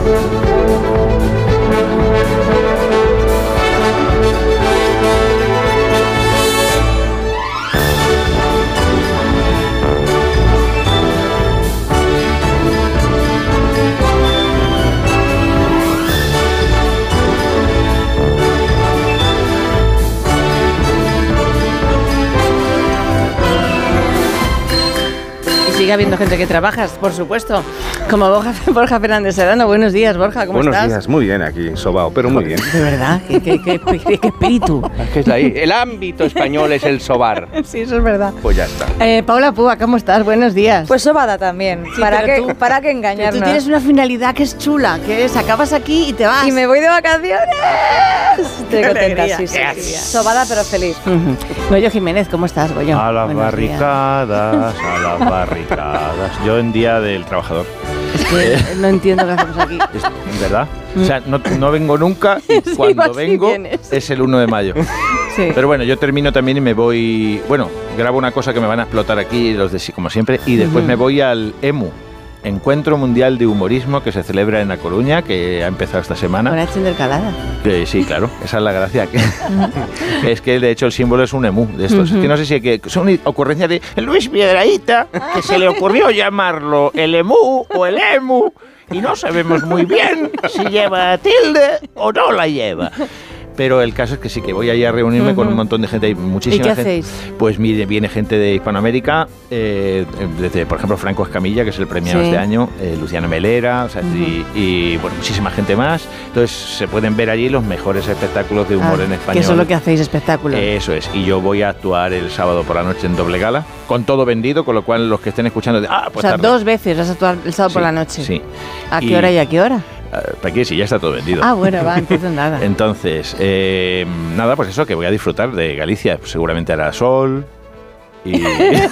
Sigue habiendo gente que trabajas, por supuesto, como Borja Fernández Serrano. Buenos días, Borja, ¿cómo estás? Buenos días, muy bien aquí, sobao, pero muy bien. De verdad, qué espíritu. Es que el ámbito español es el sobar. Sí, eso es verdad. Pues ya está. Paula Púa, ¿cómo estás? Buenos días. Pues sobada también, sí, ¿para qué engañarnos? Tú tienes una finalidad que es chula, que es acabas aquí y te vas. Y me voy de vacaciones. Estoy contenta, sí. Sobada pero feliz. Goyo Jiménez, ¿cómo estás, Goyo? A las barricadas, a las barricadas. Yo en Día del Trabajador. Es que no entiendo qué hacemos aquí. ¿Verdad? O sea, no vengo nunca y cuando vengo es el 1 de mayo. Sí. Pero bueno, yo termino también y me voy... Bueno, grabo una cosa que me van a explotar aquí, los de sí, como siempre, y después me voy al EMU, Encuentro Mundial de Humorismo, que se celebra en A Coruña, que ha empezado esta semana. Con H de Calada. Sí, claro, esa es la gracia. Es que de hecho el símbolo es un emú de estos. Es que no sé si es una ocurrencia de Luis Piedrahita, que se le ocurrió llamarlo el emú o el emu, y no sabemos muy bien si lleva tilde o no la lleva. Pero el caso es que sí, que voy ahí a reunirme con un montón de gente, hay muchísima gente. ¿Y qué hacéis? Pues mire, viene gente de Hispanoamérica, desde, por ejemplo, Franco Escamilla, que es el premiado este año, Luciano Melera, o sea, y bueno, muchísima gente más. Entonces se pueden ver allí los mejores espectáculos de humor en español. Que eso es lo que hacéis, espectáculos. Eso es, y yo voy a actuar el sábado por la noche en doble gala, con todo vendido, con lo cual los que estén escuchando... pues o sea, dos veces vas a actuar el sábado por la noche. Sí. ¿A qué hora y a qué hora? ¿Para qué? Si ya está todo vendido. Ah, bueno, va, entonces nada. Entonces, nada, pues eso, que voy a disfrutar de Galicia. Pues seguramente hará sol y...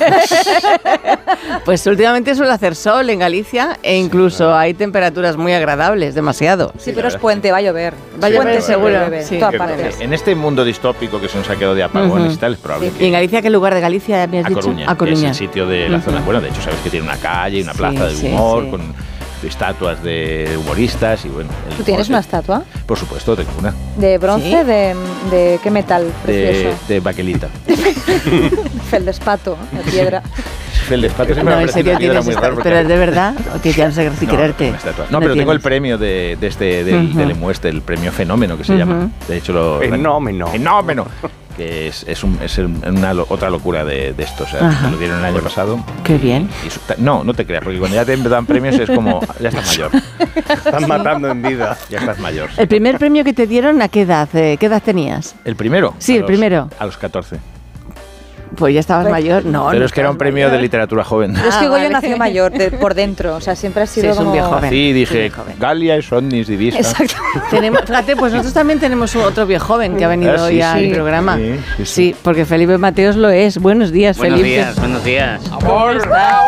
Pues últimamente suele hacer sol en Galicia e incluso hay temperaturas muy agradables, demasiado. Sí, pero es puente, va a llover. Va a llover seguro. Sí. Todas partes. En este mundo distópico que se nos ha quedado de apagones y tal, es probable que... ¿Y en Galicia qué lugar de Galicia me has dicho? A Coruña. Es el sitio de la zona... Bueno, de hecho, sabes que tiene una calle, una plaza de humor, con... estatuas de humoristas y bueno... ¿Tú tienes una estatua? Por supuesto, tengo una. ¿De bronce? ¿Sí? ¿De qué metal precioso? De baquelita. Feldespato, de piedra. Feldespato siempre no, en serio tienes muy raro. ¿Pero es de verdad? ¿O que ya no sé si quererte? No, pero tengo el premio del EMU, el premio Fenómeno que se llama. De hecho, Fenómeno. Que es una otra locura de esto. O sea, me lo dieron el año pasado. Qué bien. No te creas, porque cuando ya te dan premios es como, ya estás mayor. Estás matando en vida. Ya estás mayor. ¿El primer premio que te dieron a qué edad? ¿Qué edad tenías? ¿El primero? Sí, el primero. A los 14. Pues ya estabas mayor, no. Pero es que era un premio de literatura joven. Es que Goyo nació mayor, por dentro, o sea, siempre ha sido como... un viejo joven. Sí, dije, Galia es omnis divisa. Exacto. Fíjate, pues nosotros también tenemos otro viejo joven que ha venido hoy al programa. Sí, porque Felipe Mateos lo es. Buenos días, Felipe. Buenos días. ¿Cómo está?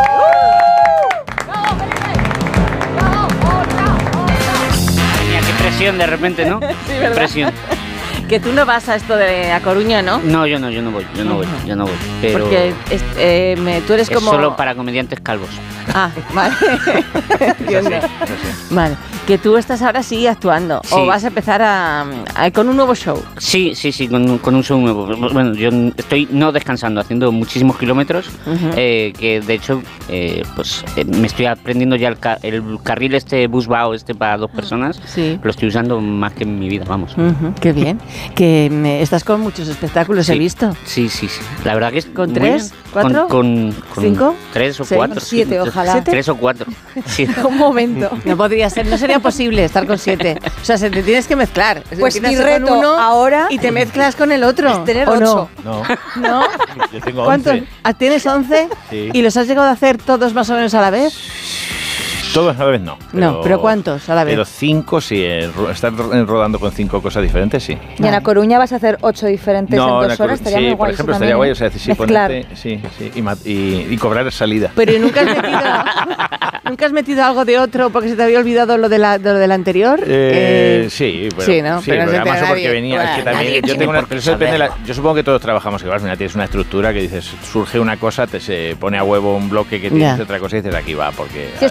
Mira, qué presión de repente, ¿no? Sí, qué presión. Que tú no vas a esto de A Coruña, ¿no? No, yo no voy. Pero porque tú eres como... Es solo para comediantes calvos. Ah, vale. Entiendo. Vale. Que tú estás ahora sí actuando. Sí. O vas a empezar con un nuevo show. Sí, con un show nuevo. Bueno, yo estoy no descansando, haciendo muchísimos kilómetros. Que de hecho, me estoy aprendiendo ya el carril Busbao para 2 personas. Sí. Lo estoy usando más que en mi vida, vamos. Qué bien. Que estás con muchos espectáculos, he visto. Sí. La verdad que es... ¿Con 3? ¿4? ¿Con 5? 3 o 4. 7, ojalá. 3 o 4. Sí. Un momento. No podría ser, no sería posible estar con 7. O sea, se te tienes que mezclar. Pues mi reto con uno ahora... Y te mezclas con el otro. Es tener 8. ¿No? Yo tengo 11. ¿Cuántos? ¿Tienes 11? Sí. ¿Y los has llegado a hacer todos más o menos a la vez? Todos a la vez no. Pero ¿cuántos a la vez? Pero 5 sí, estar rodando con 5 cosas diferentes sí. ¿Y en A Coruña vas a hacer 8 diferentes en 2 horas? Estaría muy guay. Por ejemplo, estaría guay, o sea, si ponerte, y cobrar salida. Pero ¿nunca has metido algo de otro porque se te había olvidado lo de la anterior? Sí, pero, sí, ¿no? Pero además porque venía, bueno, es que también yo tengo pero eso depende yo supongo que todos trabajamos igual, mira, tienes una estructura que dices, surge una cosa, se pone a huevo un bloque que tienes otra cosa y dices, aquí va, porque... Si es tuyo, si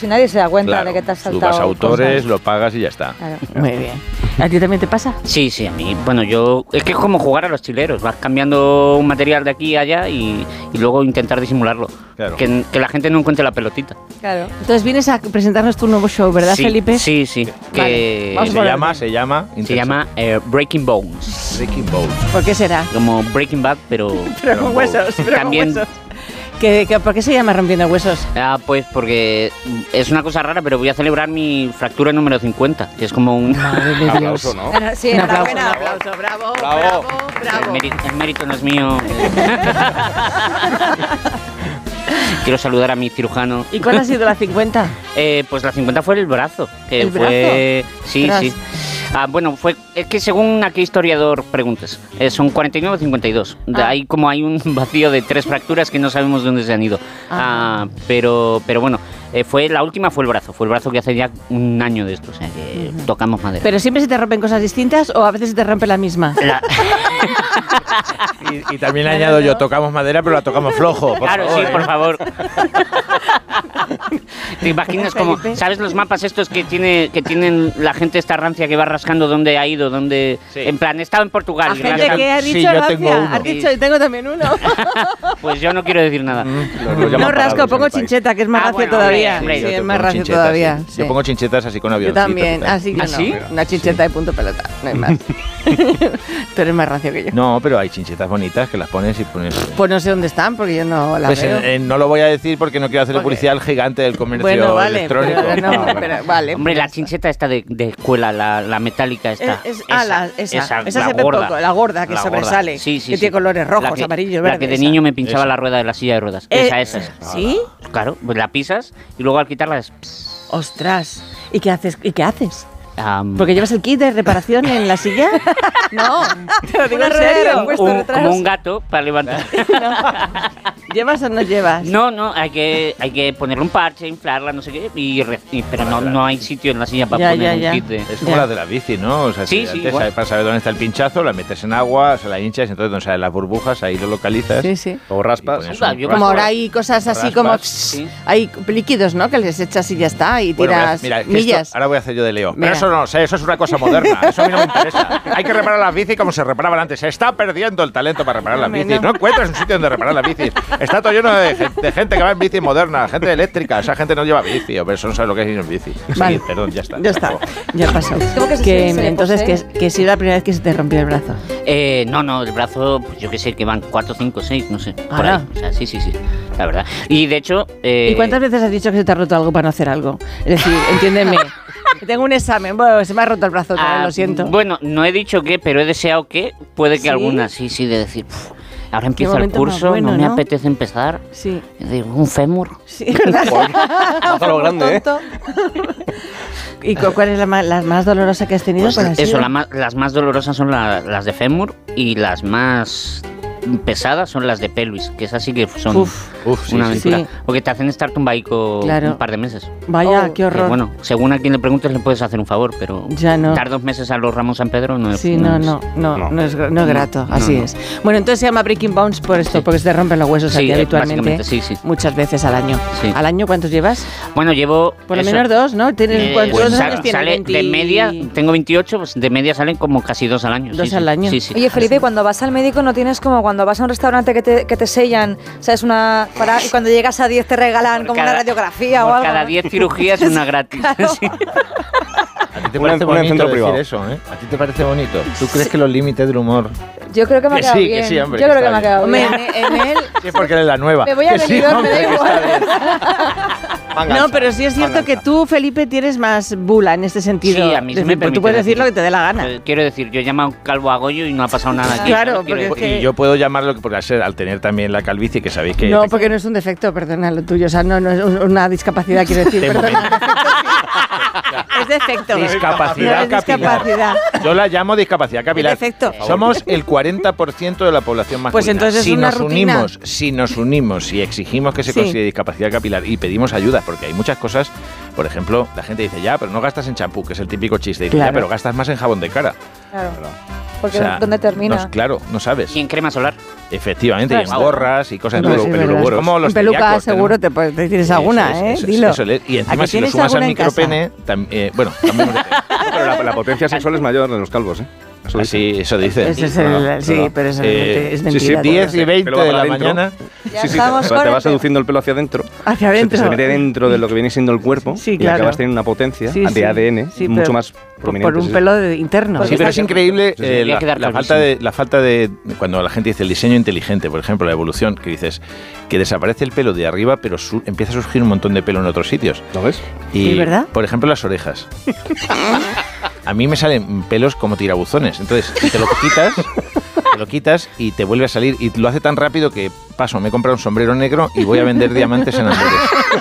y nadie se da cuenta Claro, de que te has tú saltado vas a autores, cosas. lo pagas y ya está. Claro. Muy bien. ¿A ti también te pasa? Sí, a mí, bueno, es que es como jugar a los chileros, vas cambiando un material de aquí a allá y luego intentar disimularlo, Claro. que la gente no encuentre la pelotita. Claro. Entonces vienes a presentarnos tu nuevo show, ¿verdad, Sí, Felipe? Sí, Vale, vamos que a Se llama se llama Breaking Bones, Breaking Bones. ¿Por qué será? como Breaking Bad, pero Pero con huesos, también. ¿Por qué se llama Rompiendo Huesos? Pues porque es una cosa rara, pero voy a celebrar mi fractura número 50, que es como un... Madre de Dios. Aplauso, ¿no? Sí, Un aplauso, enhorabuena. bravo, Bravo. El mérito no es mío. Quiero saludar a mi cirujano. ¿Y cuál ha sido la 50? Pues la 50 fue el brazo. Que ¿El fue... Sí, Ostras. sí. Bueno, es que según a qué historiador preguntes, son 49 o 52. Hay un vacío de 3 fracturas que no sabemos de dónde se han ido. Pero bueno, la última fue el brazo que hace ya un año de esto, o sea que tocamos madera. ¿Pero siempre se te rompen cosas distintas o a veces se te rompe la misma? Y también añado yo, tocamos madera, pero la tocamos flojo. Claro, favor, sí, por favor. ¿Te imaginas como, sabes los mapas estos que tienen la gente esta rancia que va rascando dónde ha ido, dónde... Sí. En plan, estaba en Portugal. ¿A y gente rascan- que ha dicho Sí, yo Gracia? tengo uno. ¿Has dicho? Yo tengo también uno. Pues yo no quiero decir nada. No rasco, pongo chincheta, que es más racio bueno, todavía. hombre, Sí, Yo es te más pongo racio chinchetas, todavía. sí. Sí. Yo pongo chinchetas así con Yo avioncito. también, total. así que ¿Ah, no. sí? Una chincheta de punto pelota, no hay más. Tú eres más racio que yo. No, pero hay chinchetas bonitas que las pones y pones... Pues no sé dónde están, porque yo no las Pues, veo. no lo voy a decir porque no quiero hacerle Porque- publicidad al gigante del comercio Bueno, vale, electrónico. pero no, pero vale. Hombre, pues la ya chincheta esta de escuela, la metálica esta. esa la se ve gorda. poco, la gorda que La sobresale, gorda. Sí, que tiene colores rojos, La que- amarillos, La verdes. que de esa. niño me pinchaba Esa. la rueda de la silla de ruedas. Eh, Esa. ¿Sí? Claro, pues la pisas y luego al quitarla es... Ostras. ¿Y qué haces? am, ¿Porque llevas el kit de reparación en la silla? No, te lo digo en Una rueda de serio. repuesto detrás. como un gato para levantar. ¿Llevas o no llevas? No, hay que ponerle un parche, inflarla, no sé qué, pero no hay sitio en la silla para poner un kit de... Es como Ya. la de la bici, ¿no? O sea, Sí, si sí, antes igual. para saber dónde está el pinchazo, la metes en agua, se la hinchas, entonces donde salen las burbujas, ahí lo localizas. Sí, sí. O raspas. Y pones Anda, un yo Como raspa. ahora hay cosas así como... Raspas. Sí. Hay líquidos, ¿no? Que les echas y ya está, y Bueno, tiras mira, que millas. esto- ahora voy a hacer yo de Leo. Mira. Pero eso no sé, eso es una cosa moderna. Eso a mí no me interesa. Hay que reparar las bicis como se reparaban antes. Se está perdiendo el talento para reparar las Hombre, bicis. no. No encuentras un sitio donde reparar las bicis. Está todo lleno de gente que va en bici moderna, gente eléctrica. Esa gente no lleva bici, o eso no sabe lo que es ir en bici. Vale. Sí, perdón, ya está. Ya está, ya pasó. ¿Cómo que se Entonces, posee? que si era la primera vez que se te rompió el brazo. No, el brazo, pues yo qué sé, que van 4, 5, 6, no sé. Por Ahora. ahí. O sea, sí, la verdad. Y de hecho... ¿Y cuántas veces has dicho que se te ha roto algo para no hacer algo? Es decir, entiéndeme. Que tengo un examen, bueno, se me ha roto el brazo otra vez, lo siento. Bueno, no he dicho que, pero he deseado que, puede que ¿Sí? alguna, sí, de decir, ahora empieza el momento más curso, bueno, no me ¿no? apetece empezar. Sí, Digo, un fémur. sí, ¿verdad? Mazo lo grande, ¿eh? Tonto. ¿Y cuál es la más dolorosa que has tenido? Pues ¿Cuál ha eso, sido? las más dolorosas son las de fémur y las más pesadas son las de pelvis, que esas sí que son Uf, Uf, sí, una sí. aventura. Sí. Porque te hacen estar tumbaico Claro. un par de meses. Vaya, Oh, qué horror. Que, bueno, según a quien le preguntes le puedes hacer un favor, pero Ya no. dar 2 meses a los Ramos San Pedro no es... Sí, no es grato, No, así no. es. Bueno, entonces se llama Breaking Bones por esto, porque se te rompen los huesos Sí, aquí habitualmente. básicamente, sí. Muchas veces al año. Sí. ¿Al año cuántos llevas? Bueno, llevo... Por lo eso. menos 2, ¿no? ¿Tienes, ¿Cuántos Pues años tienes? sale 20. de media, tengo 28, pues de media salen como casi 2 al año. 2 al año. Sí. Oye, Felipe, cuando vas al médico no tienes como cuando vas a un restaurante que te sellan, ¿sabes? Y cuando llegas a 10 te regalan Por como cada- una radiografía o por algo. cada 10 cirugías una gratis. Sí. ¿A ti te Un parece un bonito centro decir privado. eso, eh? ¿A ti te parece bonito? ¿Tú crees que los límites del humor...? Yo creo que me ha Que quedado sí, que bien. sí, hombre, Yo que creo que está me ha quedado Hombre, bien. en él... Sí, porque eres la nueva. Me voy a Que sí, Benidorm, me hombre, da que igual. está bien. No, pero sí es cierto que tú, Felipe, tienes más bula en este sentido. Sí, a mí se Es me decir, pero tú permite puedes decir lo que decirlo. te dé la gana. Quiero decir, yo he llamado calvo a Goyo y no ha pasado nada aquí. Claro, ¿sabes? Quiero porque decir, es Y yo puedo llamarlo, porque al tener también la calvicie, que sabéis que... No, porque no es un defecto, perdona, lo tuyo. O sea, no es una discapacidad, quiero decir. De Perdona, momento. es defecto. Discapacidad No es capilar. discapacidad. Yo la llamo discapacidad capilar. Es defecto. Somos el 40% de la población masculina. Pues entonces es si una nos rutina. unimos y exigimos que se Sí. considere discapacidad capilar y pedimos ayuda, porque hay muchas cosas, por ejemplo, la gente dice, ya, pero no gastas en champú, que es el típico chiste. Dice, Claro. ya, pero gastas más en jabón de cara. Claro. Porque O sea, ¿dónde termina? Claro, no sabes. Y en crema solar. Efectivamente, y en gorras y cosas. No, Entonces, sí, verdad. como los En peluca celíacos, seguro te tienes alguna, Dilo. Y ¿A encima que si lo tienes sumas al alguna en micropene, bueno, también Pero la potencia sexual es mayor en los calvos, ¿eh? Eso así, eso dicen. Ese es sí, pero eso es mentira. sí, 10 y 20 pelo va de para la adentro. mañana. Ya estamos con te el va seduciendo el pelo hacia adentro. Hacia adentro. Se mete dentro de lo que viene siendo el cuerpo. Sí, y claro. acabas teniendo una potencia Sí, de sí. ADN Sí, mucho pero más prominente. por un pelo interno. Sí, pero es increíble Tendría que dar la falta de cuando la gente dice el diseño inteligente, por ejemplo, la evolución, que dices que desaparece el pelo de arriba, pero empieza a surgir un montón de pelo en otros sitios. ¿Lo ves? Y, ¿Sí, verdad? por ejemplo, las orejas. A mí me salen pelos como tirabuzones. Entonces, te lo quitas y te vuelve a salir. Y lo hace tan rápido que paso, me he comprado un sombrero negro y voy a vender diamantes en Amberes.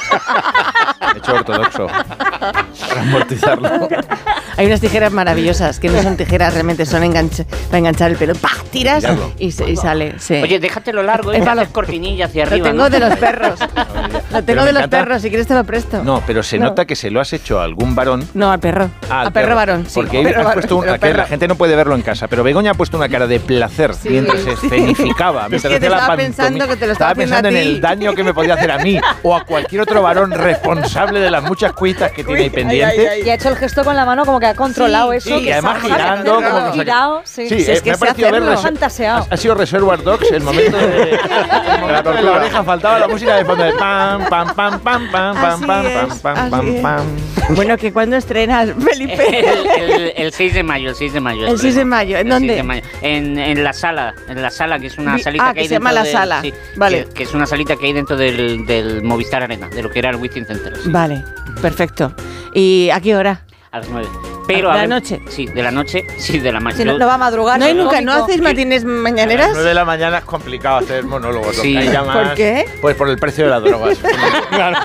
He hecho ortodoxo. Para amortizarlo. Hay unas tijeras maravillosas que no son tijeras realmente, son para enganchar el pelo. ¡Pah! Tiras y sale. Sí. Oye, déjatelo largo y haces cortinilla hacia arriba. Lo tengo de los perros. Lo tengo de los perros, si quieres te lo presto. No, pero se nota que se lo has hecho a algún varón. No, al perro. Al perro varón, sí. Porque ahí has puesto la gente no puede verlo en casa, pero Begoña ha puesto una cara de placer mientras se escenificaba. Es que te estaba pensando que te lo estaba haciendo pensando a en ti. el daño que me podía hacer a mí o a cualquier otro varón responsable de las muchas cuitas que tiene ahí pendientes. Y ha hecho el gesto con la mano como que ha controlado eso. Sí, y además girando, como que girado, sí. Sí, es que me ha se parecido hace ver fantaseado. ha sido Reservoir Dogs, el momento de la oreja, faltaba la música de fondo de pam, pam, pam, pam, pam, pam, pam, pam, pam, pam. Bueno, que cuando estrenas, Felipe. El 6 de mayo, el 6 de mayo. El 6 de mayo, ¿en dónde? En la sala, que es una salita que hay se llama dentro La Sala. Sí, Vale. que es una salita que hay dentro del Movistar Arena, de lo que era el Wizzing Center. Sí. Vale, perfecto. ¿Y a qué hora? A las 9. Pero ¿De la noche? Sí, de la noche, sí, de la mañana. Si no va a madrugar. ¿No hay nunca, cómico. no hacéis matines A las mañaneras? 9 de la mañana es complicado hacer monólogos. Sí. ¿Por qué? Pues por el precio de las drogas. Claro.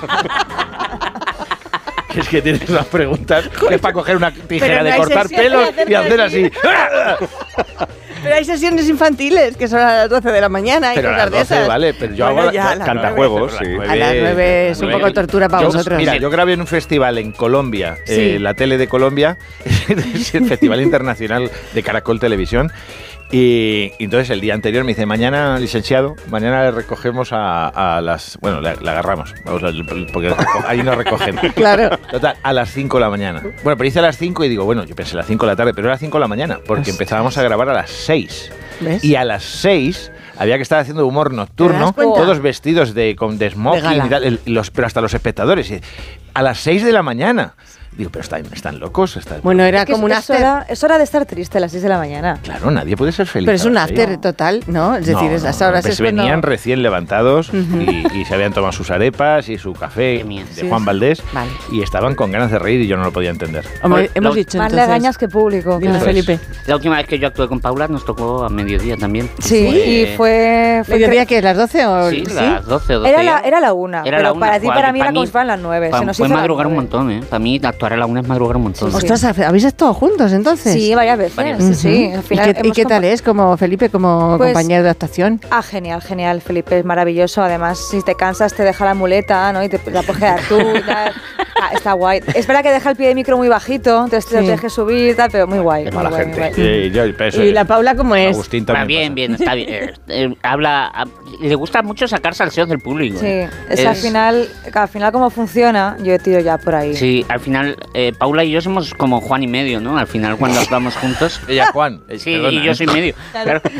Que es que tienes unas preguntas que es para coger una tijera Pero no de hay cortar sesiones pelos de hacer y hacer así. Pero hay sesiones infantiles que son a las 12 de la mañana y Pero a cosas las de 12, esas. vale, pero yo Bueno, hago ya, a las cantajuegos, 9, sí. A las 9 es un poco tortura para vosotros. Mira, yo grabé en un festival en Colombia, Sí. la tele de Colombia, es el Festival Internacional de Caracol Televisión. Y entonces el día anterior me dice, mañana, licenciado, mañana le recogemos a las... Bueno, la agarramos, vamos, porque ahí nos recogen. Claro. Total, a las 5 de la mañana. Bueno, pero hice a las 5 y digo, bueno, yo pensé a las 5 de la tarde, pero era a las 5 de la mañana, porque empezábamos a grabar a las 6. ¿Ves? Y a las 6 había que estar haciendo humor ¿Te nocturno, das cuenta? todos vestidos de smoking gala. y tal, pero hasta los espectadores. A las 6 de la mañana. Digo, pero están locos. Bueno, era Es que como un after. es hora de estar triste a las 6 de la mañana. Claro, nadie puede ser feliz. Pero es un a las after 6. total, ¿no? Es decir, esas horas pues es cuando... venían recién levantados y se habían tomado sus arepas y su café Qué miedo. de Sí, Juan sí. Valdés Vale. y estaban con ganas de reír y yo no lo podía entender. Hombre, Lo- hemos dicho Más entonces... legañas que público. Dime, claro. Felipe. La última vez que yo actué con Paula nos tocó a mediodía también. Sí, y fue ¿Mediodía qué? ¿Las 12 o...? Sí, las 12 o 12. Era la 1, Era pero la una. para ti, Joder, para mí era para como mí- si fueran las 9. Se nos Fue hizo las madrugar un 9. montón, ¿eh? Para mí actuar a la 1 es madrugar un montón. Sí, sí. Ostras, ¿habéis estado juntos entonces? Sí, varias veces. Varias Sí, veces. sí. Ujú. Al final ¿Y hemos qué tal es como Felipe, como Pues- compañero de actuación? Ah, genial, genial. Felipe es maravilloso. Además, si te cansas, te deja la muleta, ¿no? Y te la puedes quedar tú y tal. Está guay. Es verdad que deja el pie de micro muy bajito, entonces te Sí. lo tienes que subir y tal, pero muy guay. Qué muy mala guay, gente. muy guay. Pero eso ¿Y la Paula cómo es? Agustín Va también. bien, pasa. bien, está bien. Le gusta mucho sacar salseos del público. Sí, es al final cómo funciona, yo tiro ya por ahí. Sí, al final, Paula y yo somos como Juan y medio, ¿no? Al final, cuando actuamos juntos. Ella, Juan. Sí, perdona, y yo soy medio. Claro. Claro.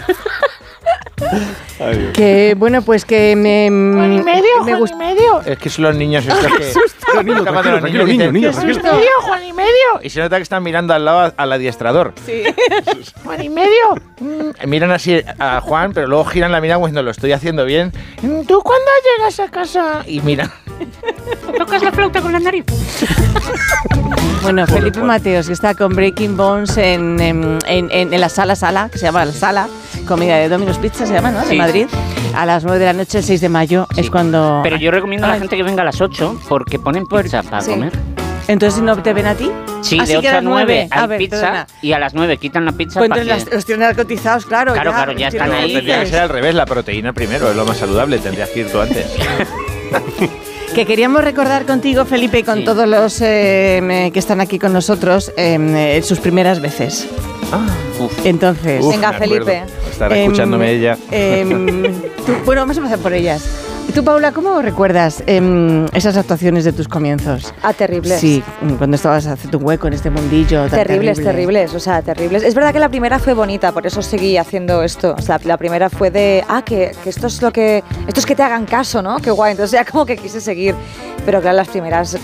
Que bueno, pues que me gusta. Es que son los niños estos que... Tranquilo, tranquilo, niño. Juan y medio. Y se nota que están mirando al lado al adiestrador. Sí. Juan y medio. Miran así a Juan, pero luego giran la mirada cuando lo estoy haciendo bien. ¿Tú cuándo llegas a casa? Y miran. ¿Tocas la flauta con la nariz? Bueno, Felipe Mateos, que está con Breaking Bones en la sala, que se llama La Sala, comida de Domino's Pizza, se llama, ¿no? De Sí. Madrid. A las 9 de la noche, el 6 de mayo, es cuando... Pero yo recomiendo a la Ay. gente que venga a las 8 porque ponen pizza para sí. comer. Entonces, ¿no te ven a ti? Sí, Así de que 8 a las 9 hay A ver, pizza perdona. y a las 9 quitan la pizza Pues para entonces que... los tienen narcotizados, claro. Claro, claro, ya están ahí. Tendría que ser al revés, la proteína primero, es lo más saludable. Tendrías que ir tú antes. Que queríamos recordar contigo, Felipe, y con Sí. todos los que están aquí con nosotros, sus primeras veces. Entonces, Venga, me acuerdo. Felipe. Estará escuchándome ella. Bueno, vamos a empezar por ellas. ¿Y tú, Paula, cómo recuerdas esas actuaciones de tus comienzos? Terribles. Sí, cuando estabas haciendo un hueco en este mundillo. Terribles, o sea, terribles. Es verdad que la primera fue bonita, por eso seguí haciendo esto. O sea, la primera fue de, que esto es que te hagan caso, ¿no? Qué guay. Entonces ya como que quise seguir. Pero claro, las primeras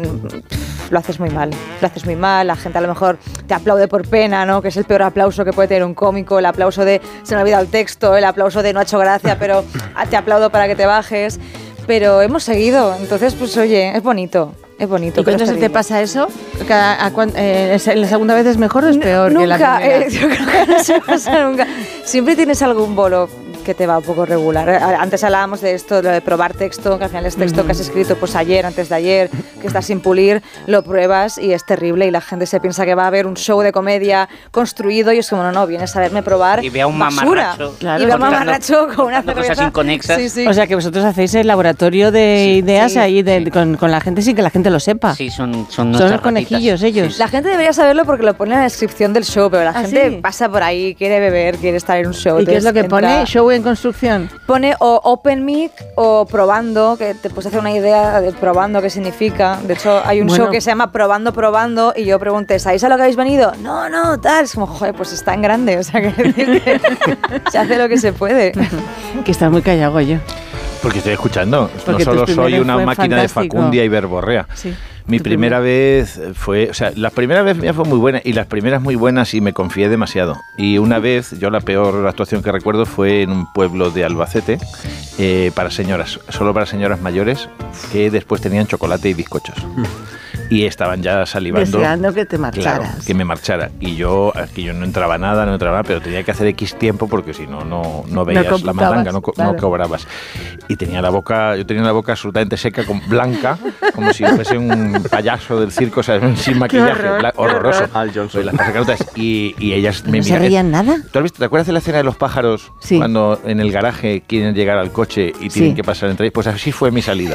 lo haces muy mal. La gente a lo mejor te aplaude por pena, ¿no? Que es el peor aplauso que puede tener un cómico, el aplauso de se me ha olvidado el texto, el aplauso de no ha hecho gracia, pero te aplaudo para que te bajes. Pero hemos seguido, entonces pues oye, es bonito. Es bonito. ¿Y cuándo se te pasa eso? ¿La segunda vez es mejor o es peor que la primera? Yo creo que no se pasa nunca. Siempre tienes algún bolo que te va un poco regular. Antes hablábamos de esto, lo de probar texto, que al final es texto que has escrito pues ayer, antes de ayer, que estás sin pulir, lo pruebas y es terrible y la gente se piensa que va a haber un show de comedia construido y es como, no, vienes a verme probar y ve a un basura. mamarracho. Claro, y ve a un mamarracho con una cerveza. Cosas inconexas. Sí. O sea, que vosotros hacéis el laboratorio de ideas ahí con la gente sin que la gente lo sepa. Sí, son los conejillos ellos. La gente debería saberlo porque lo pone en la descripción del show, pero la gente ¿sí? pasa por ahí, quiere beber, quiere estar en un show. ¿Y qué es lo que pone? ¿Show en construcción? Pone o open mic o probando, que te puedes hacer una idea de probando qué significa. De hecho, hay un show que se llama Probando y yo pregunté, ¿sabéis a lo que habéis venido? No, tal. Es como, joder, pues está en grande. O sea, que se hace lo que se puede. Que está muy callado yo. Porque estoy escuchando. Porque no solo soy una fue máquina fantástico. de facundia y verborrea. Sí. Mi primera vez fue... O sea, la primera vez mía fue muy buena y las primeras muy buenas y me confié demasiado. Y una vez, yo la peor actuación que recuerdo fue en un pueblo de Albacete para señoras, solo para señoras mayores que después tenían chocolate y bizcochos. Y estaban ya salivando. Deseando que te marcharas. Claro, que me marchara. Y yo no entraba nada, pero tenía que hacer X tiempo porque si no, no veías la mandanga, no cobrabas. Y yo tenía la boca absolutamente seca, blanca, como si fuese un payaso del circo, o sea, sin maquillaje, horroroso. Al Johnson. Y ellas me ¿No se reían nada? ¿Tú has visto? ¿Te acuerdas de la escena de los pájaros? Sí. Cuando en el garaje quieren llegar al coche y tienen que pasar entre ellos. Pues así fue mi salida.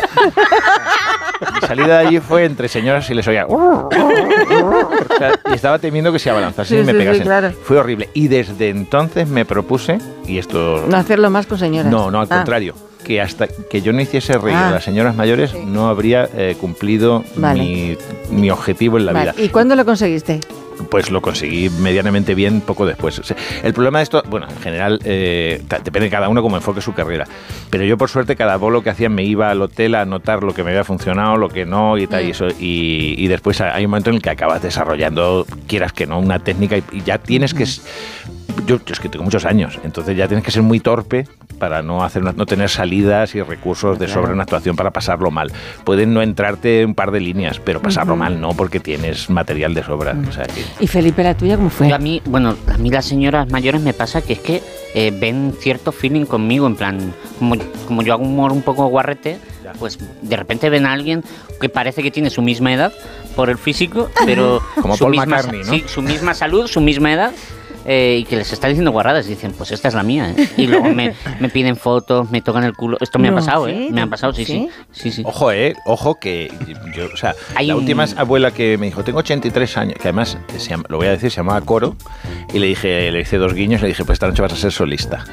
Mi salida de allí fue entre señoras y les oía. O sea, y estaba temiendo que se abalanzasen y me pegasen. Sí, claro. Fue horrible. Y desde entonces me propuse, y esto. No hacerlo más con señoras. No, al contrario. Que hasta que yo no hiciese reír a las señoras mayores, no habría cumplido mi objetivo en la vida. ¿Y cuándo lo conseguiste? Pues lo conseguí medianamente bien poco después. O sea, el problema de esto, bueno, en general depende de cada uno cómo enfoque su carrera. Pero yo por suerte cada bolo que hacía me iba al hotel a anotar lo que me había funcionado, lo que no y tal y eso. Y después hay un momento en el que acabas desarrollando, quieras que no, una técnica y ya tienes que... Yo es que tengo muchos años, entonces ya tienes que ser muy torpe para no tener salidas y recursos de sobra en una actuación para pasarlo mal. Pueden no entrarte un par de líneas, pero pasarlo mal no, porque tienes material de sobra. O sea, ¿Y Felipe, la tuya cómo fue? A mí las señoras mayores me pasa que es que ven cierto feeling conmigo, en plan, como yo hago humor un poco guarrete, pues de repente ven a alguien que parece que tiene su misma edad por el físico, pero como Paul McCartney, ¿no? Sí, su misma salud, su misma edad. Y que les está diciendo guarradas y dicen, pues esta es la mía, ¿eh? Y luego me piden fotos, me tocan el culo. Esto me ha pasado, ¿eh? Me han pasado, sí. Ojo que yo, o sea, la última abuela que me dijo, tengo 83 años, que además, lo voy a decir, se llamaba Coro, y le hice 2 guiños, le dije, pues esta noche vas a ser solista.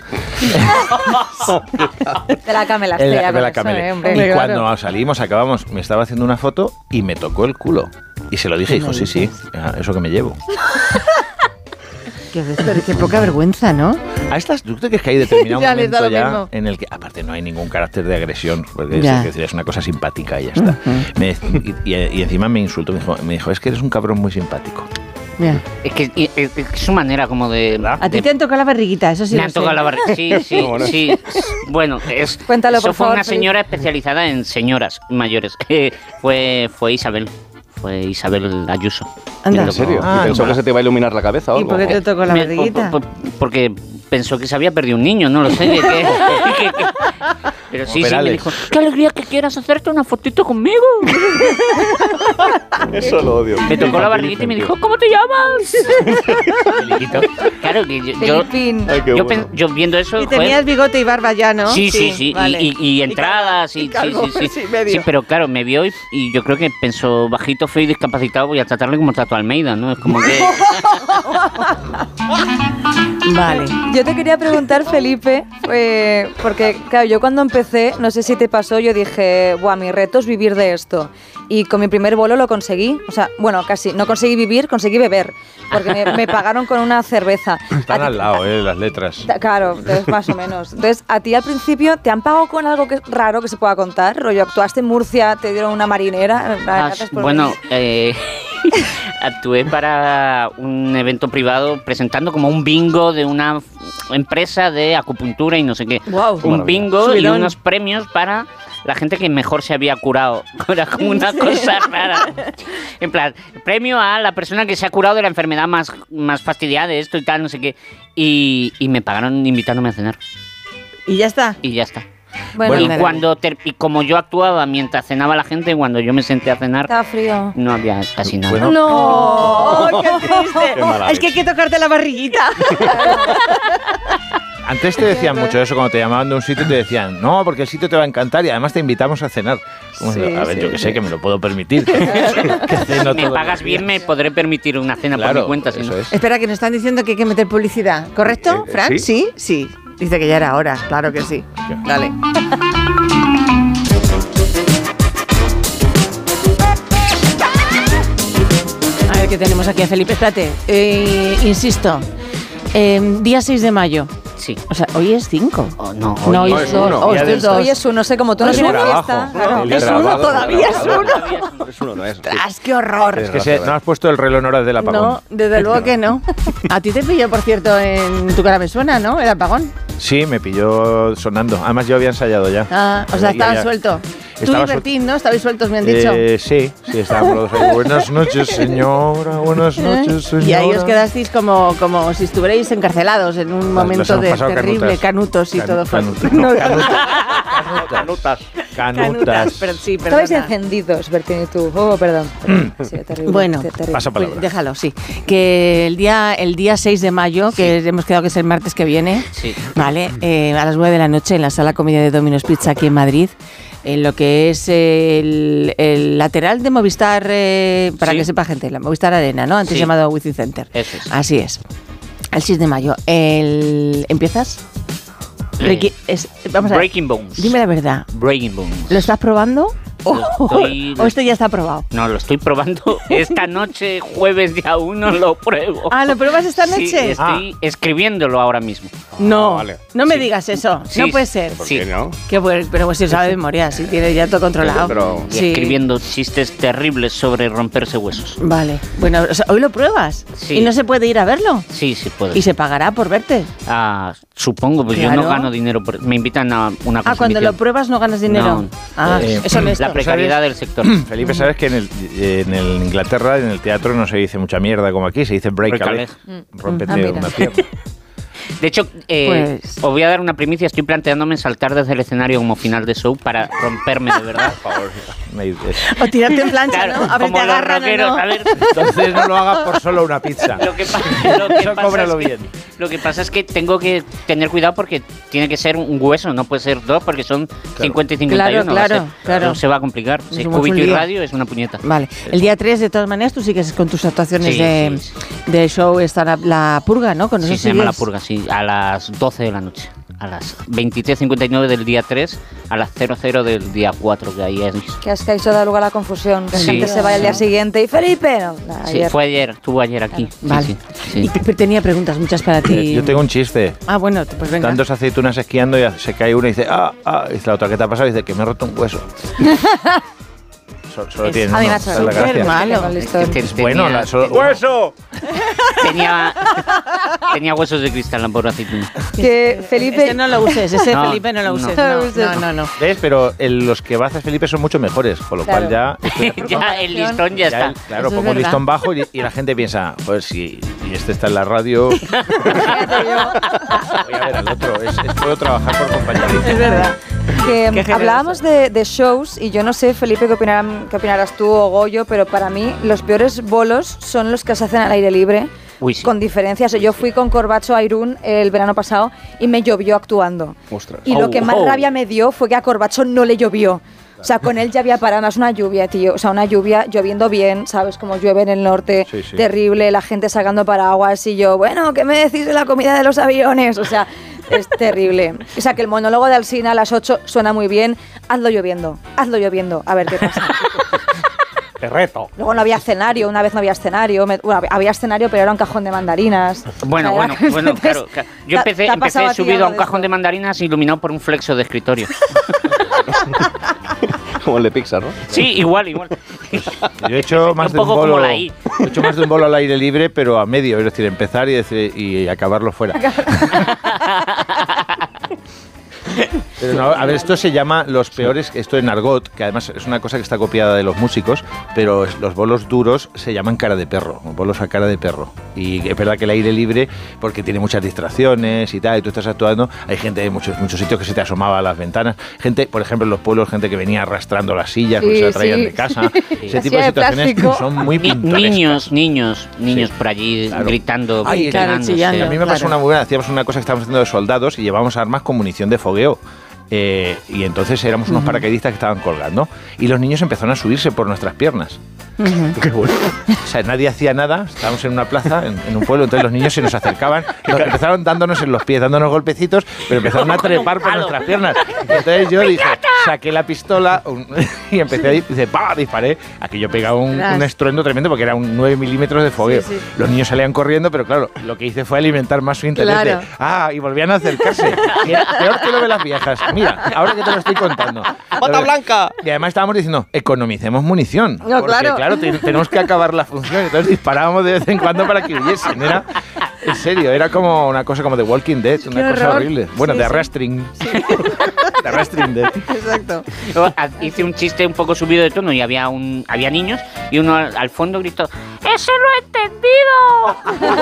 Te la camelaste ya con eso, hombre. Y cuando acabamos, me estaba haciendo una foto y me tocó el culo. Y se lo dije, dijo, sí, eso que me llevo. Qué poca vergüenza, ¿no? A estas, ¿tú crees que hay determinado momento ya mismo. en el que, aparte no hay ningún carácter de agresión, porque es una cosa simpática y ya está. Y encima me insultó, me dijo, es que eres un cabrón muy simpático. Yeah. Es que es su manera como de... A ti te han tocado la barriguita, eso sí. Me han tocado la barriguita, sí. Bueno, cuéntalo, eso por fue favor, una señora especializada en señoras mayores. Fue Isabel. Fue Isabel Ayuso. Anda. ¿En serio? ¿Y pensó que se te iba a iluminar la cabeza o ¿Y algo? por qué te tocó la barriguita? Porque pensó que se había perdido un niño, no lo sé. Pero Como sí, me Perales. dijo, qué alegría que quieras hacerte una fotito conmigo. Eso lo odio. Me tocó la barriguita y me dijo, ¿cómo te llamas? Feliquito. Claro que yo, Felipín. Ay, qué bueno. yo viendo eso... Y joder, tenías bigote y barba ya, ¿no? Sí. vale. Y entradas y calvo, sí. sí, medio. Sí, pero claro, me vio y yo creo que pensó, bajito, feo y discapacitado, voy a tratarle como trato a Almeida, ¿no? Es como que... Vale. Yo te quería preguntar, Felipe, porque claro, yo cuando empecé, no sé si te pasó, yo dije, buah, mi reto es vivir de esto. Y con mi primer bolo lo conseguí, o sea, bueno, casi, no conseguí vivir, conseguí beber, porque me pagaron con una cerveza. Están A al ti- lado, las letras. Claro, entonces más o menos. Entonces, a ti al principio, ¿te han pagado con algo que es raro que se pueda contar? Rollo, actuaste en Murcia, te dieron una marinera. Gracias por bueno, venir. actué para un evento privado presentando como un bingo de una empresa de acupuntura y no sé qué. Guau. Un bingo y Subidón. unos premios para la gente que mejor se había curado. Era como una cosa rara. En plan, premio a la persona que se ha curado de la enfermedad más fastidiada de esto y tal, no sé qué. Y me pagaron invitándome a cenar. Y ya está. Y ya está. Bueno, y, Bueno, y como yo actuaba mientras cenaba la gente, cuando yo me senté a cenar, estaba frío. no había casi nada. Bueno. ¡No! ¡Qué triste! Qué mala Es que hay que tocarte la barriguita. Antes te decían mucho eso, cuando te llamaban de un sitio te decían, no, porque el sitio te va a encantar y además te invitamos a cenar. Como Sí, diciendo, a ver, sí, yo que sí. sé, que me lo puedo permitir. Que ceno Me todos pagas los bien, días. me podré permitir una cena por Claro, mi cuenta. Si eso no. es. Espera, que nos están diciendo que hay que meter publicidad. ¿Correcto, Fran? ¿sí? Sí. Dice que ya era hora. Claro que sí. Dale. A ver qué tenemos aquí a Felipe. Espérate. Insisto. Día 6 de mayo. Sí. O sea, hoy es 5. Oh, no, No, oye, hoy es es 2. uno. Hoy Día es del- 2. Hoy es uno, sé como tú no Hoy es es una trabajo. fiesta. Claro. Es uno, todavía es uno. Es uno, no es. ¡Tras, qué horror! Es que no has puesto el reloj en horas del apagón. No, desde luego que no. A ti te pilló, por cierto, en tu cara me suena, ¿no? El apagón. Sí, me pilló sonando. Además, yo había ensayado ya. Ah, o sea, Y ya- estaban sueltos. Tú Estaba y Bertín, ¿no? Estabais sueltos, me han dicho. Sí, estábamos los dos ahí. Buenas noches, señora. Buenas noches, señora. Y ahí os quedasteis como si estuvierais encarcelados en un momento hemos de pasado terrible, canutos y todo. Canutas. No, Canutas. canutas, pero sí, Estabais perdona. encendidos, Bertín y tú. Oh, perdón. Sí, terrible. Bueno, terrible. pasa palabra. Pues déjalo, sí. Que el día 6 de mayo, que hemos quedado que es el martes que viene, Sí. vale, a las 9 de la noche en la sala comida de Domino's Pizza aquí en Madrid, en lo que es el lateral de Movistar, para Sí. que sepa gente, la Movistar Arena, ¿no? Antes Sí. llamado Wizzing Center. Eso es. Así es. El 6 de mayo. ¿Empiezas? Vamos a ver. Breaking Bones. Dime la verdad. Breaking Bones. ¿Lo estás probando? Estoy- ¿O esto ya está probado? No, lo estoy probando esta noche, jueves día 1, lo pruebo. Ah, ¿lo pruebas esta Sí, noche? estoy escribiendo ahora mismo. No, vale. no me Sí. digas eso. Sí, no puede ser. ¿Por Sí. qué no? Qué bueno, pero pues si lo sabe de memoria, si tiene ya todo controlado. Pero- Y Sí. escribiendo chistes terribles sobre romperse huesos. Vale, bueno, o sea, hoy lo pruebas. Sí. Y no se puede ir a verlo. Sí, sí puedo. Y se pagará por verte. Ah, supongo, pues yo Claro. no gano dinero. Me invitan a una Ah, cuando lo pruebas no ganas dinero. No. Ah, es honesto. La precariedad del sector. Felipe, ¿sabes que en el Inglaterra, en el teatro, no se dice mucha mierda como aquí? Se dice break Break a a leg. leg. Rómpete Ah, mira. una pierna. De hecho, Pues- os voy a dar una primicia. Estoy planteándome saltar desde el escenario como final de show para romperme de verdad. O tirarte en plancha, Claro, ¿no? A ver, como te los agarran o rockeros, no. a ver. Entonces no lo hagas por solo una pizza. Lo que, Eso cóbralo es que, bien. lo que pasa es que tengo que tener cuidado porque tiene que ser un hueso, no puede ser dos porque son 50 y 51. Claro, claro. Se va a purgar. Es Sí, un cúbito y lío. radio es una puñeta. Vale, el día 3 de todas maneras tú sigues con tus actuaciones Sí, de, sí, de show, está la purga, ¿no? Con Sí, eso se llama La sigues- Purga, sí, a las 12 de la noche. A las 23:59 del día 3, a las 00 del día 4, que ahí es. Que es que eso da lugar a la confusión. Que la Sí. gente se vaya al día siguiente y Felipe. No, Sí, ayer. fue ayer, estuvo ayer aquí. Sí, Vale. sí, sí. Y tenía preguntas muchas para ti. Yo tengo un chiste. Ah, bueno, pues venga. Están dos aceitunas esquiando y se cae una y dice, y dice la otra, ¿qué te ha pasado? Y dice, que me he roto un hueso. Solo Es- tiene A mí me uno, ha esa hecho es la súper gracia. malo. Con la historia. Es que Bueno, tenía- ¡hueso! tenía huesos de cristal la pobre aceituna. Que Felipe. Ese no lo uses, ese No, Felipe no lo no. uses. No. No. ¿Ves? Pero los que va a hacer Felipe son mucho mejores, con lo Claro. cual ya... Ya el listón ya ya, está. claro, Eso es pongo el verdad. listón bajo y la gente piensa, pues si y este está en la radio, voy a ver al otro. Puedo trabajar por compañerismo. Es verdad. Que hablábamos de shows y yo no sé, Felipe, qué opinarás tú o Goyo, pero para mí los peores bolos son los que se hacen al aire libre. Uy, sí. Con diferencias. Yo fui con Corbacho a Irún el verano pasado y me llovió actuando. Ostras. Y lo que más rabia me dio fue que a Corbacho no le llovió. O sea, con él ya había parado, más una lluvia, tío. O sea, una lluvia lloviendo bien, ¿sabes? Como llueve en el norte, Sí. terrible, la gente sacando paraguas y yo, bueno, ¿qué me decís de la comida de los aviones? O sea, es terrible. O sea, que el monólogo de Alsina a las 8 suena muy bien. Hazlo lloviendo, a ver qué pasa. Te reto. Luego no había escenario, una vez no había escenario. Bueno, había escenario, pero era un cajón de mandarinas. Bueno, O sea, bueno, claro. Yo empecé pasado a ti subido a un algo de cajón esto? de mandarinas iluminado por un flexo de escritorio. Como el de Pixar, ¿no? Sí, igual. Yo he hecho más Un de un poco como bolo. la I. He hecho más de un bolo al aire libre, pero a medio, es decir, empezar y acabarlo fuera. Pero no, a ver, esto se llama los peores, esto en argot, que además es una cosa que está copiada de los músicos, pero los bolos duros se llaman cara de perro, bolos a cara de perro. Y es verdad que el aire libre, porque tiene muchas distracciones y tal, y tú estás actuando, hay gente de muchos sitios que se te asomaba a las ventanas, gente, por ejemplo, en los pueblos, gente que venía arrastrando las sillas, porque se las traían de casa. Ese tipo de Silla de situaciones plástico. son muy pintorescas. Niños Sí, por allí claro. gritando, Ay, claro, quejándose. chillando. A mí me pasó una muy buena, hacíamos una cosa que estábamos haciendo de soldados y llevábamos armas con munición de fogueo. Y entonces éramos unos paracaidistas que estaban colgando y los niños empezaron a subirse por nuestras piernas. Qué bueno. O sea, nadie hacía nada, estábamos en una plaza, en un pueblo, entonces los niños se nos acercaban, empezaron dándonos en los pies, dándonos golpecitos, pero empezaron a trepar por nuestras piernas. Y entonces yo dije, saqué la pistola y empecé a disparé. Aquello pegaba un estruendo tremendo porque era un 9 milímetros de fogueo. Sí, sí. Los niños salían corriendo, pero claro, lo que hice fue alimentar más su interés. Claro. Y volvían a acercarse. Y era peor que lo de las viejas. Mira, ahora que te lo estoy contando. ¡Bota blanca! Y además estábamos diciendo, economicemos munición. No, porque, claro. tenemos que acabar la función. Entonces disparábamos de vez en cuando para que huyesen. Era, en serio, era como una cosa como de Walking Dead, una cosa horrible. Bueno, de Arrastring. De Arrastring Dead. Exacto. Yo hice un chiste un poco subido de tono y había niños y uno al fondo gritó, ¡eso lo he entendido!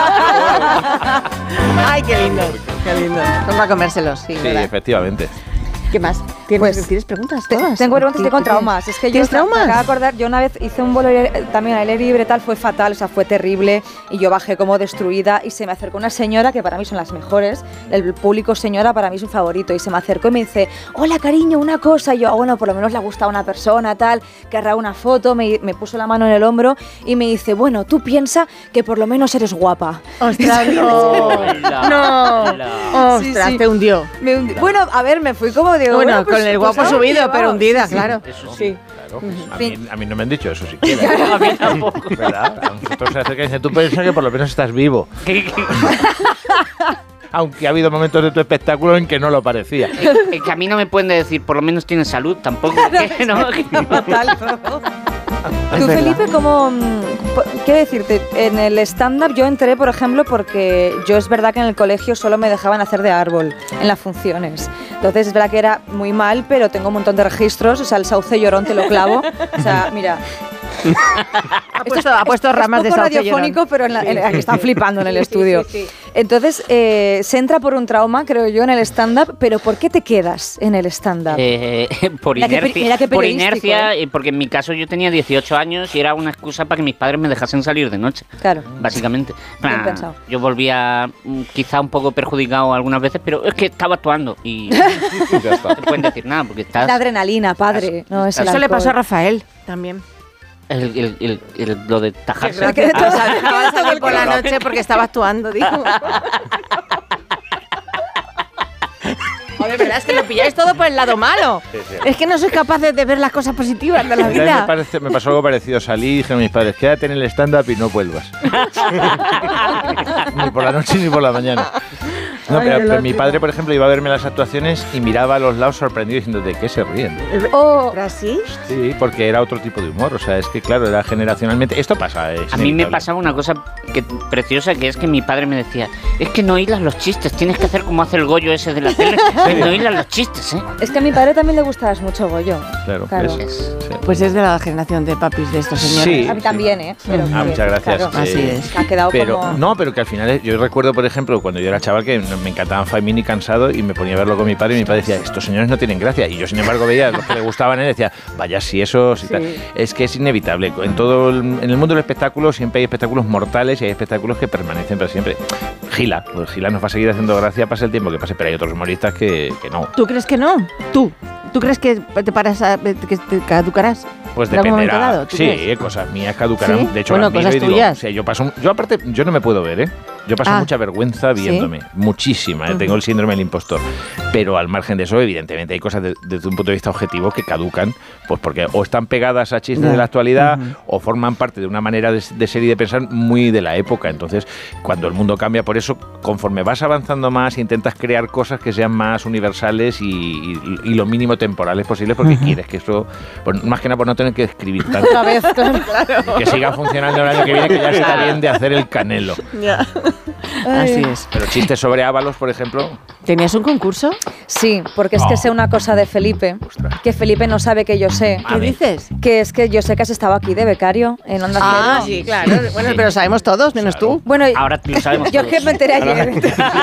Ay, qué lindo. Qué lindo. Son para comérselos, sí, Sí, ¿verdad? efectivamente. ¿Qué más? ¿Tienes preguntas todas? Tengo preguntas, estoy con ¿Qué traumas. Es que yo ¿Tienes me acabo de traumas? acordar, yo una vez hice un bolo también al aire libre, tal, fue fatal, o sea, fue terrible y yo bajé como destruida y se me acercó una señora que para mí son las mejores, el público señora para mí es un favorito y se me acercó y me dice, hola cariño, una cosa, y yo, bueno, por lo menos le ha gustado a una persona, tal, querrá una foto, me puso la mano en el hombro y me dice, bueno, tú piensa que por lo menos eres guapa. ¡Ostras, no! ¡No! ¡Ostras, Sí, sí. te hundió! Bueno, a ver, me fui como digo, Bueno, pues, con el guapo pues, subido, llevado. pero hundida, Sí, sí. claro. Eso Sí. Claro, a mí no me han dicho eso siquiera. A mí tampoco. ¿Verdad? A nosotros se acerca y dice, tú piensas que por lo menos estás vivo. Aunque ha habido momentos de tu espectáculo en que no lo parecía. Es que a mí no me pueden decir, por lo menos tienes salud, tampoco. ¿No? Total. Tú, Felipe, ¿cómo...? Quiero decirte, en el stand-up yo entré, por ejemplo, porque yo es verdad que en el colegio solo me dejaban hacer de árbol en las funciones. Entonces es verdad que era muy mal, pero tengo un montón de registros, o sea, el sauce llorón te lo clavo. O sea, mira... Ha puesto ramas de es poco sauce radiofónico, pero aquí están flipando en el estudio. Sí. Entonces, se entra por un trauma, creo yo, en el stand-up, pero ¿por qué te quedas en el stand-up? Por Mira qué inercia, mira qué por periodístico, inercia y porque en mi caso yo tenía 18 años y era una excusa para que mis padres me dejasen salir de noche. Claro. Básicamente. Bien pensado. Yo volvía quizá un poco perjudicado algunas veces, pero es que estaba actuando y Ya está. no te pueden decir nada porque estás... La adrenalina, padre. No, es el Eso le pasó a alcohol. Rafael también. Lo de tajarse. Que Ah, o sea, dejaba de salir por la noche porque estaba actuando, digo. Joder, ¿verdad? Es que lo pilláis todo por el lado malo. Es que no sois capaces de ver las cosas positivas de la También vida. me pasó algo parecido. Salí y dije a mis padres, quédate en el stand-up y no vuelvas. Ni por la noche ni por la mañana. No, pero mi padre, por ejemplo, iba a verme las actuaciones y miraba a los lados sorprendido diciendo, ¿de qué se ríen? Oh, ¿Así? Sí, porque era otro tipo de humor. O sea, es que claro, era generacionalmente... Esto pasa, es A mí me inevitable. pasaba una cosa preciosa, que es que mi padre me decía, es que no hilas los chistes, tienes que hacer como hace el Goyo ese de la tele, no hilas los chistes, ¿eh? es que a mi padre también le gustabas mucho, Goyo. claro. Claro. Sí. Pues es de la generación de papis de estos señores. Sí. A mí también, ¿eh? Pero Muchas gracias. claro, Así es. ha quedado Pero como... no, pero que al final yo recuerdo, por ejemplo, cuando yo era chaval que me encantaban Famini Cansado y me ponía a verlo con mi padre y mi padre decía, estos señores no tienen gracia. Y yo, sin embargo, veía los que le gustaban a él y decía, vaya, si eso... Si tal. Es que es inevitable. En el mundo del espectáculo siempre hay espectáculos mortales y hay espectáculos que permanecen para siempre. Gila, pues Gila nos va a seguir haciendo gracia, pase el tiempo que pase, pero hay otros humoristas que no. ¿Tú crees que no? ¿Tú crees que te que te caducarás? Pues ¿En algún momento dependerá. dado, tú Sí, crees? cosas mías caducarán. ¿Sí? De hecho, Bueno, las miro cosas y digo, tuyas. o sea, yo aparte, yo no me puedo ver, ¿eh? Yo paso mucha vergüenza viéndome, muchísima, ¿eh? Tengo el síndrome del impostor. Pero al margen de eso, evidentemente, hay cosas desde un punto de vista objetivo que caducan, pues porque o están pegadas a chistes de la actualidad o forman parte de una manera de ser y de pensar muy de la época. Entonces, cuando el mundo cambia, por eso, conforme vas avanzando más, intentas crear cosas que sean más universales y lo mínimo temporales posibles, porque quieres que eso, pues, más que nada por no tener que escribir tanto. Otra vez, claro. Que siga funcionando el año que viene, que ya está bien de hacer el Canelo. Ya. Así es. Pero chistes sobre Ábalos, por ejemplo. ¿Tenías un concurso? Sí, porque es que sé una cosa de Felipe, Ostras. que Felipe no sabe que yo sé. ¿Qué dices? Que es que yo sé que has estado aquí de becario en Onda Cero. Sí, claro. Bueno, pero sabemos todos, menos tú. Bueno, Ahora lo sabemos yo todos. que me enteré ayer.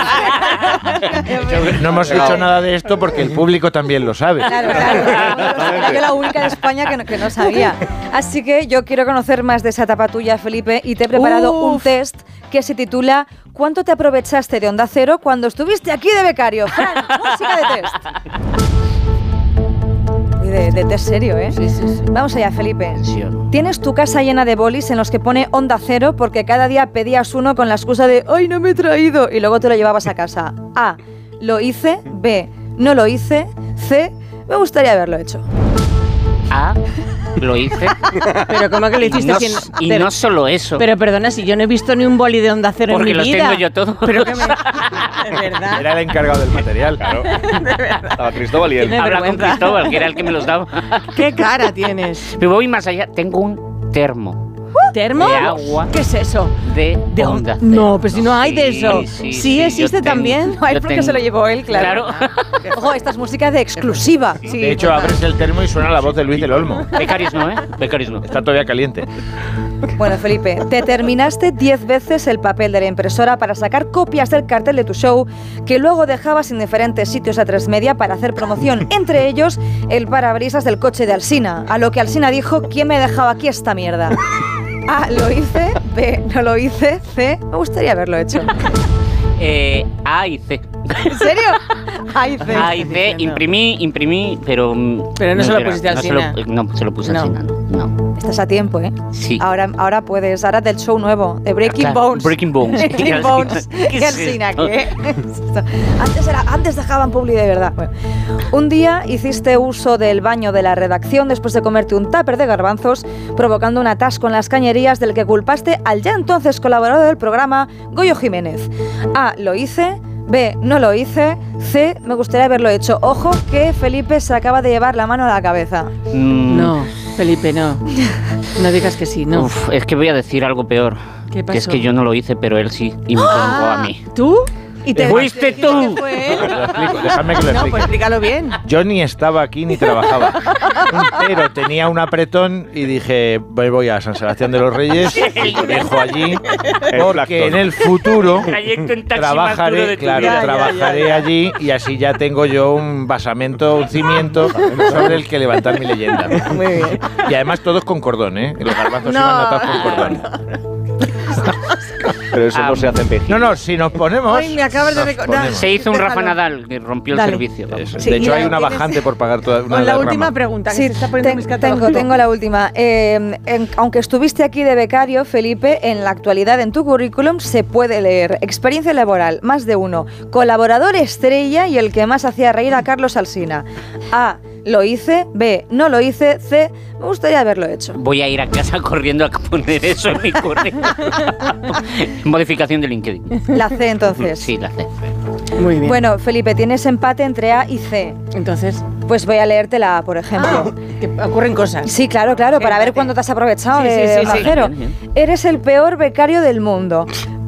No hemos dicho nada de esto porque el público también lo sabe. Claro. Era yo la única de España que no sabía. Así que yo quiero conocer más de esa etapa tuya, Felipe, y te he preparado un test que se titula ¿Cuánto te aprovechaste de Onda Cero cuando estuviste aquí de becario? Fran, música de test. De test serio, ¿eh? Sí. Vamos allá, Felipe. Atención. Tienes tu casa llena de bolis en los que pone Onda Cero porque cada día pedías uno con la excusa de ¡ay, no me he traído! Y luego te lo llevabas a casa. A. Lo hice. B. No lo hice. C. Me gustaría haberlo hecho. A, lo hice. Pero ¿cómo que lo hiciste? Y no solo eso. Pero perdona, si yo no he visto ni un boli de Onda Cero porque en mi los vida. tengo yo todos. Pero que me... De verdad. Era el encargado del material. Claro. Estaba Cristóbal y él. Tiene Habla con vergüenza. Cristóbal, que era el que me los daba. ¿Qué cara tienes? Me voy más allá. Tengo un termo ¿Termo? de agua ¿Qué es eso? de De Onda Cero. No, pero si no hay de eso. Sí, Sí, existe yo tengo- también. No hay yo porque tengo. se lo llevó él, claro. Ojo, esta es música de exclusiva. Sí, De hecho, total. abres el termo y suena la voz de Luis del Olmo. Becarios no, ¿eh? Becarios no. Está todavía caliente. Bueno, Felipe, te terminaste 10 veces el papel de la impresora para sacar copias del cartel de tu show que luego dejabas en diferentes sitios a tres media para hacer promoción, entre ellos el parabrisas del coche de Alsina, a lo que Alsina dijo, ¿quién me dejaba aquí esta mierda? A, lo hice. B, no lo hice. C, me gustaría haberlo hecho. A y C. ¿En serio? Ay, C. A y C, imprimí, pero... Pero no se lo era- pusiste al no Sina. No, se lo puse No. al Sina, no. Estás a tiempo, ¿eh? Sí. Ahora puedes, ahora del show nuevo, de Breaking Claro, Bones. Breaking Bones. Breaking Bones. ¿Qué ¿Qué es Alsina? esto? ¿Qué? Antes dejaban publi de verdad. Bueno, un día hiciste uso del baño de la redacción después de comerte un tupper de garbanzos, provocando un atasco en las cañerías del que culpaste al ya entonces colaborador del programa, Goyo Jiménez. A, lo hice. B, no lo hice. C, me gustaría haberlo hecho. Ojo que Felipe se acaba de llevar la mano a la cabeza. No, Felipe, no. No digas que sí, no. Uf, es que voy a decir algo peor. ¿Qué Que es pasó? que yo no lo hice, pero él sí. Y me pongo a mí. ¿Tú? ¿Y ¡Fuiste dijiste tú! que fue él? Lo explico, dejadme que lo No, explique. pues explícalo bien. Yo ni estaba aquí ni trabajaba, pero tenía un apretón y dije, voy a San Sebastián de los Reyes y lo dejo allí porque en el futuro Trayecto en taxi más duro de tu vida. trabajaré allí y así ya tengo yo un basamento, un cimiento sobre el que levantar mi leyenda. Muy bien. Y además todos con cordón, ¿eh? Los garbanzos No. iban atados con cordón. Pero eso no se hace en México. No, si nos ponemos... Ay, me acabas de nos recordar. ponemos. Se hizo un Rafa Déjalo. Nadal que rompió el Dale. servicio. vamos. Eso. Sí, De hecho, y hay una tienes- bajante por pagar toda una Con de la las última ramas. pregunta, que Sí, se está poniendo mis catálogos. tengo la última. Aunque estuviste aquí de becario, Felipe, en la actualidad en tu currículum se puede leer experiencia laboral, más de uno, colaborador estrella y el que más hacía reír a Carlos Alsina. A, lo hice. B, no lo hice. C, me gustaría haberlo hecho. Voy a ir a casa corriendo a poner eso en mi currículum. Modificación de LinkedIn. La C, entonces. Sí, la C. Muy bien. Bueno, Felipe, tienes empate entre A y C. Entonces, Pues voy a leerte la A, por ejemplo. que ocurren cosas. Sí, claro, para ver Empate. cuándo te has aprovechado Sí, de sí, sí, Onda sí. Cero. Bien, bien. Eres el peor becario del mundo.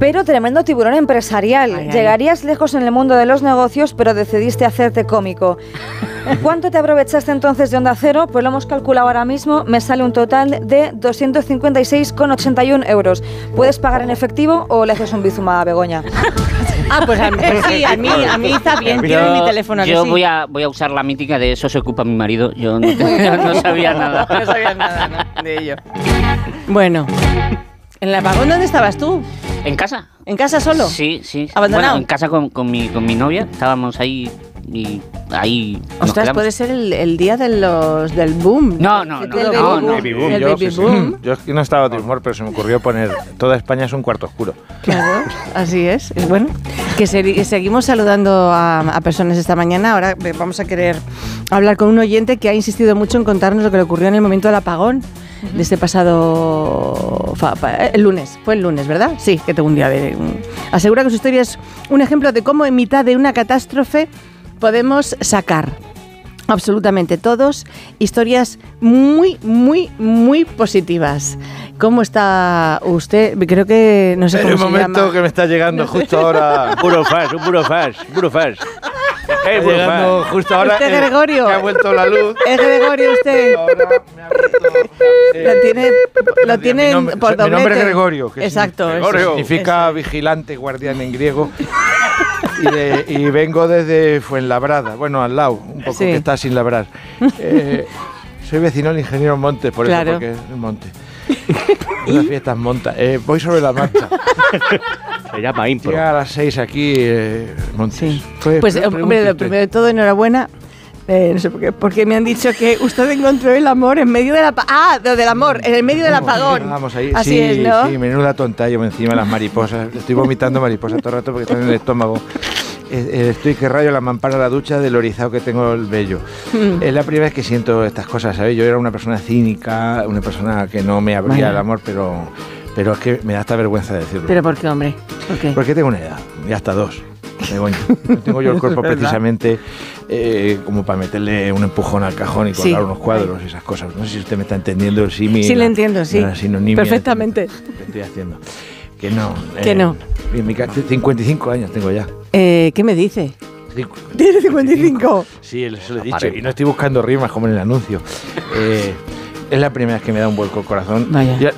Pero tremendo tiburón empresarial. Ay. Llegarías lejos en el mundo de los negocios, pero decidiste hacerte cómico. ¿Cuánto te aprovechaste entonces de Onda Cero? Pues lo hemos calculado ahora mismo. Me sale un total de 256,81 euros. ¿Puedes pagar en efectivo o le haces un bizum a Begoña? Pues sí, a mí está bien. Tiene mi teléfono. Yo que sí. voy a usar la mítica de eso se ocupa mi marido. Yo no sabía nada. No sabía nada, ¿no? De ello. Bueno, ¿en el apagón dónde estabas tú? ¿En casa? ¿En casa solo? Sí. ¿Abandonado? Bueno, en casa con mi novia. Estábamos ahí y ahí nos Ostras, quedamos. puede ser el día del boom. No. Del Baby boom. El Yo, baby sí, boom. yo es que no estaba de humor, pero se me ocurrió poner toda España es un cuarto oscuro. Claro, así es. Bueno, que seguimos saludando a personas esta mañana. Ahora vamos a querer hablar con un oyente que ha insistido mucho en contarnos lo que le ocurrió en el momento del apagón de este pasado el lunes. Fue el lunes, ¿verdad? Sí, que tengo un día de... Asegura que su historia es un ejemplo de cómo en mitad de una catástrofe podemos sacar absolutamente todos historias muy, muy, muy positivas. ¿Cómo está usted? Creo que no sé En cómo el se momento llama. que me está llegando justo ahora. Puro flash. Está llegando justo ahora. Usted, Gregorio. Que ha vuelto la luz. Es Gregorio usted. Ahora me ha vuelto, Lo tiene mi nombre, por mi nombre doblete. es Gregorio. Que Exacto. significa vigilante, guardián en griego. Y vengo desde Fuenlabrada, bueno, al lado, un poco Sí. que está sin labrar. Soy vecino del ingeniero Montes, por Claro. eso, porque es el monte. Las fiestas monta. Voy sobre la marcha. Se llama impro. Llega a las 6 aquí, Montes. Sí. Pues, Pues, pregunte hombre, lo usted. primero de todo, enhorabuena. No sé por qué, porque me han dicho que usted encontró el amor en medio de la... lo del amor, en el medio del apagón. Vamos ahí. Así sí, es, ¿no? Sí, menuda tonta yo encima de las mariposas. Estoy vomitando mariposas todo el rato porque están en el estómago. Estoy que rayo la mampara a la ducha del orizado que tengo el vello. Es la primera vez que siento estas cosas, ¿sabes? Yo era una persona cínica, una persona que no me abría Vaya. el amor, pero es que me da esta vergüenza de decirlo. ¿Pero por qué, hombre? ¿Por qué? Porque tengo una edad, y hasta 2. Begoña. No tengo yo el cuerpo Es verdad. precisamente como para meterle un empujón al cajón y colgar Sí. unos cuadros y esas cosas. No sé si usted me está entendiendo el símil. Sí, le entiendo, sí. la sinonimia Perfectamente. que estoy haciendo. Que no. Que no. 55 años tengo ya. ¿Qué me dice? ¿Tiene 55? Sí, eso lo he dicho. Y no estoy buscando rimas como en el anuncio. Es la primera vez que me da un vuelco el corazón. Vaya. Ya,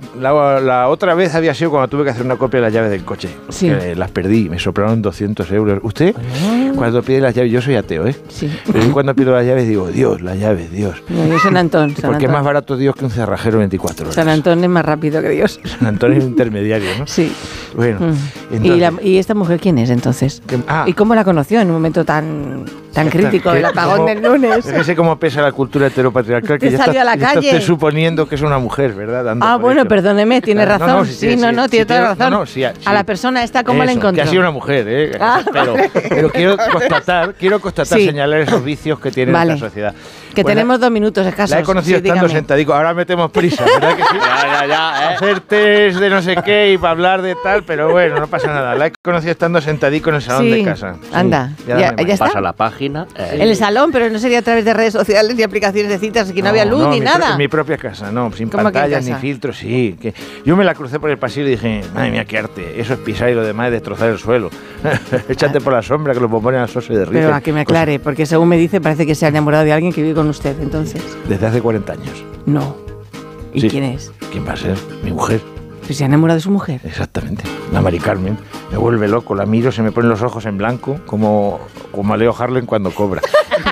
la otra vez había sido cuando tuve que hacer una copia de las llaves del coche. Sí. Que las perdí, me soplaron 200 euros. Usted, cuando pide las llaves, yo soy ateo, ¿eh? Sí. Pero yo cuando pido las llaves digo, Dios, las llaves, Dios. No, yo San Antón. San Porque es Antón. más barato Dios que un cerrajero 24 horas. San Antón es más rápido que Dios. San Antonio es intermediario, ¿no? Sí. Bueno, Mm. ¿Y esta mujer quién es entonces? ¿Y cómo la conoció en un momento tan crítico, el apagón del lunes? Fíjese cómo pesa la cultura heteropatriarcal, que Usted ya salió a la está calle. usted suponiendo que es una mujer, ¿verdad? Dando por Bueno, hecho. perdóneme, tiene Claro, razón. sí, tiene toda la razón. sí, A la persona esta, ¿cómo la eso, encontró? Que ha sido una mujer, ¿eh? Ah, Pero quiero constatar, Sí. señalar esos vicios que tiene Vale. nuestra sociedad. Que Pues tenemos 2 minutos escasos. la he conocido Sí, estando dígame. sentadico. Ahora metemos prisa, ¿verdad que sí? Ya, Hacer test de no sé qué y para hablar de tal, pero bueno, no pasa nada. La he conocido estando sentadico en el salón Sí, de casa. Sí, anda, ya dame más. está. Pasa la página. En el salón, pero no sería a través de redes sociales ni aplicaciones de citas, aquí no había luz ni nada. En mi propia casa, no, sin ¿Cómo que en pantallas ni casa? filtros, sí. Que yo me la crucé por el pasillo y dije, madre mía, qué arte, eso es pisar y lo demás es destrozar el suelo. Échate por la sombra que lo ponen al sol se derrite. Pero a que me aclare, porque según me dice, parece que se ha enamorado de alguien que vive con usted, entonces. Desde hace 40 años. No. ¿Y Sí. quién es? ¿Quién va a ser? Mi mujer. Pues se ha enamorado de su mujer. Exactamente. La Mari Carmen. Me vuelve loco, la miro, se me ponen los ojos en blanco, como a Leo Harlem cuando cobra.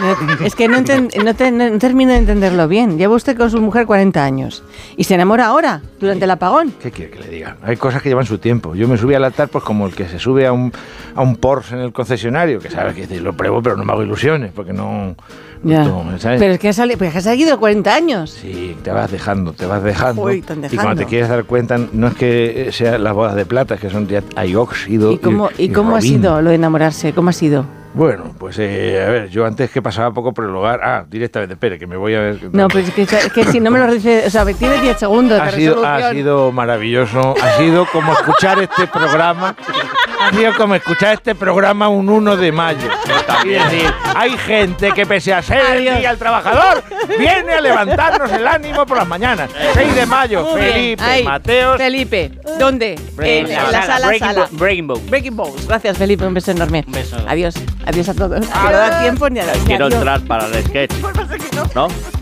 Es que no termino de entenderlo bien. Lleva usted con su mujer 40 años y se enamora ahora, durante el apagón. ¿Qué quiere que le diga? Hay cosas que llevan su tiempo. Yo me subí al altar pues como el que se sube a un Porsche en el concesionario, que sabe que dice, lo pruebo, pero no me hago ilusiones, porque no... Ya. esto, ¿sabes? Pero es que ha seguido 40 años. Sí, te vas dejando. Uy, tan Y dejando. cuando te quieres dar cuenta, no es que sean las bodas de plata, es que son ya hay óxido. ¿Y cómo ha robín. sido lo de enamorarse? ¿Cómo ha sido? Bueno, pues a ver, yo antes que pasaba poco por el hogar, directamente, espere, que me voy a ver. No, pues es que si no me lo dice, o sea, tiene 10 segundos de ha resolución. sido maravilloso, ha sido como escuchar este programa ha sido como escuchar este programa un 1 de mayo. Es decir, hay gente que pese a ser el Día del Trabajador, viene a levantarnos el ánimo por las mañanas. 6 de mayo, Muy bien. Felipe, Ahí. Mateos. Felipe, ¿dónde? En la sala. Breaking Balls. Gracias, Felipe, un beso enorme. Un beso. Adiós a todos. No da tiempo ni a Quiero adiós. entrar para el sketch. ¿No?